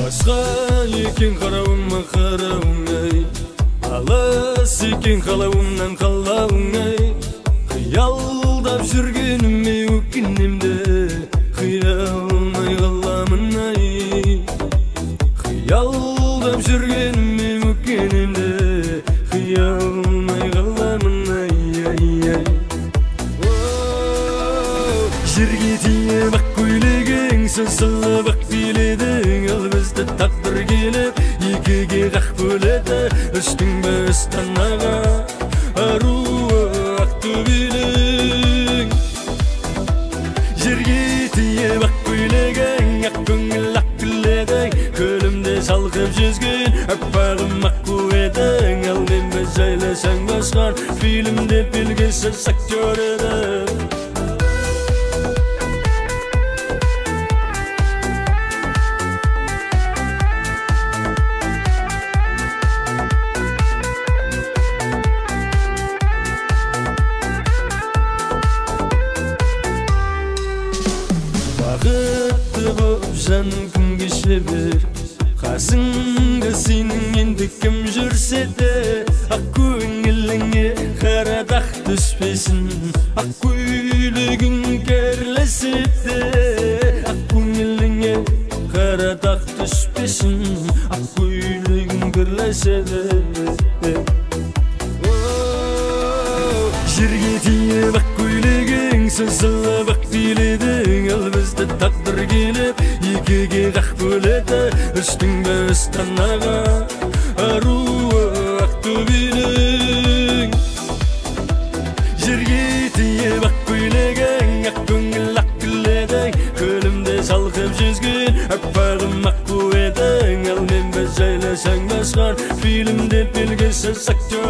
Басқа екен қарауыма қарауыңай, алыс екен қалауымнан қалауыңай. Қиялдап жүргеніме өкінемді, қиялмай қаламын ай. Қиялдап жүргеніме өкінемді, қиялмай қаламын ай. Жерге тиіп ақ көйлегің, сызылып ақ биледің, ал бізді тағдыр келіп екіге қақ бөледі. Үштің бір Астанаға аруы Ақтөбелің. Жерге тиіп ақ көйлегің, ақ көңіл ақ күледің, көлімде шалқып жүзген аппағым аққу едің. Ал мен біз жайласаң басқан фильмде белгісіз актер едің. Бақытты боп жаным күн кеше бер, қасыңда сенің енді кім жүрсе де. Ақ көңіліңе қара дақ түспесін, ақ көйлегің керлесе де. Ақ көңіліңе қара дақ түспесін, ақ көйлегің керлесе де. Жерге тиіп ақ көйлегің, сызылып ақ биледің, ал бізді тағдыр келіп екіге қақ бөледі. Үштің бір Астанаға аруы Ақтөбелің. Жерге тиіп ақ көйлегің, ақ көңіл ақ күледің, көлімде шалқып жүзген аппағым аққу едің. Ал мен біз жайласаң басқан фильмде белгісіз актер